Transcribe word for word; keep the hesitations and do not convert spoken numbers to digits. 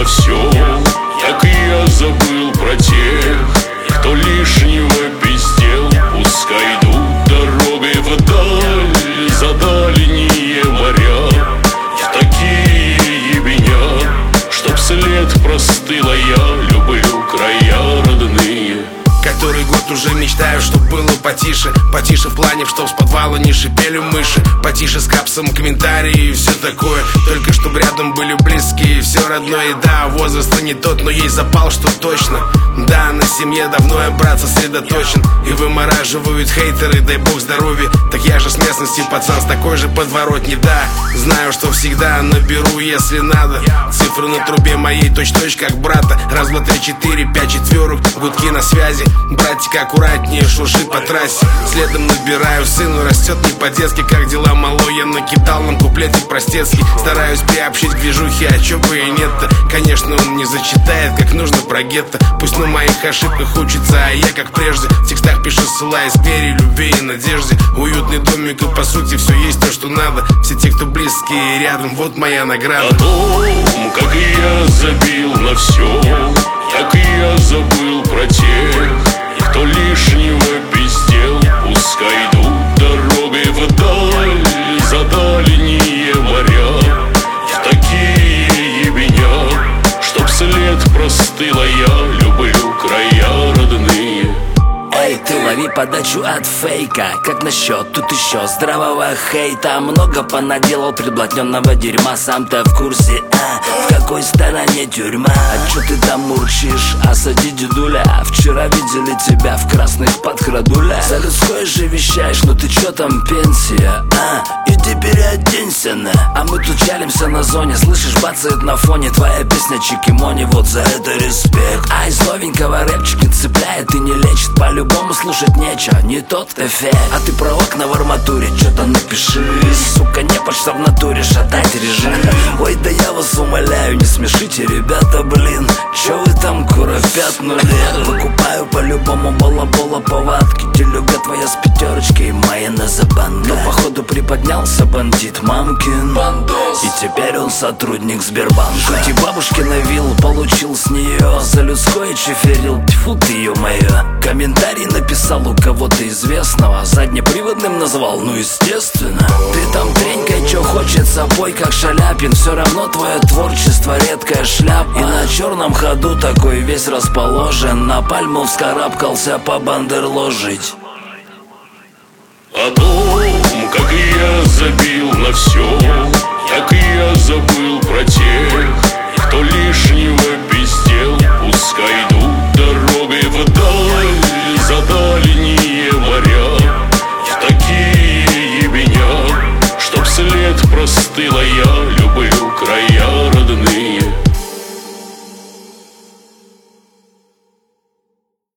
на все, как и я забыл про тех, кто лишнего пиздел. Пускай идут дорогой вдаль, за дальние моря, в такие ебеня, чтоб след простыл, а я люблю края родные. Который год уже мечтаю, чтоб было потише. Потише в плане, чтоб с подвала не шипели мыши. Потише с капсом комментарии и все такое. Только чтоб рядом были близкие, все родное. И да, возраст не тот, но есть запал, что точно. Да, на семье давно я, брат, сосредоточен. И вымораживают хейтеры, дай бог здоровья. Так я же с местности, пацан, с такой же подворотни. Да, знаю, что всегда наберу, если надо. Цифры на трубе моей точь-точь, как брата. Раз, два, три, четыре, пять четверок, гудки на связи. Братик аккуратнее шуршит по трассе. Следом набираю, сыну растет не по-детски. Как дела, мало, я накидал нам куплетик простецкий. Стараюсь приобщить к движухе, а чё бы и нет-то. Конечно, он не зачитает, как нужно про гетто. Пусть на моих ошибках учится, а я, как прежде, в текстах пишу, ссылаясь к вере, любви и надежде. Уютный домик, и по сути все есть то, что надо. Все те, кто близкие рядом, вот моя награда. О том, как и я забил на все, как и я забыл про тех, кто лишнего пиздел. Пускай идут дорогой вдаль, за дальние моря, в такие ебеня, чтоб след простыл, а я люблю края родные. Эй, ты лови подачу от фейка. Как насчет тут еще здравого хейта? Много понаделал предблатненного дерьма. Сам-то в курсе, а в какой стороне тюрьма? А чё ты там мурчишь? Осади дедуля. Вчера видели тебя в красных подкрадуля. За людское же вещаешь, но ты чё там, пенсия? А, иди переоденься на. А мы тут чалимся на зоне. Слышишь, бацает на фоне твоя песня Чикимони. Вот за это респект. А из новенького рэпчик не цепляет и не лечит. По-любому слушать нечего, не тот эффект. А ты про окна в арматуре что-то напиши. Сука, не почта в натуре, шатать режим. Ой, да я вас умоляю, не смешите, ребята, блин. Чё вы там кура пятнули? Выкупаю по-любому балабола повадки. Делюга твоя с пятерочкой, майонез за банка. Но походу приподнялся бандит мамкин Бандос. И теперь он сотрудник Сбербанка. Шути бабушкина виллу, получил с нее за людское чиферил. Тьфу ты, ё-моё. Комментарий написал у кого-то известного, заднеприводным назвал, ну естественно. Ты там тренькай, чё хочется, пой как Шаляпин. Все равно твое творчество редкая шляпа. И на черном ходу такой весь расположен. На пальму вскарабкался по бандерложить. О том, как и я забил на все, как и я забыл про тех, кто лишнего пиздел. Пускай идут дорогой вдаль, за дальние моря, в такие ебеня, чтоб след простыл, а я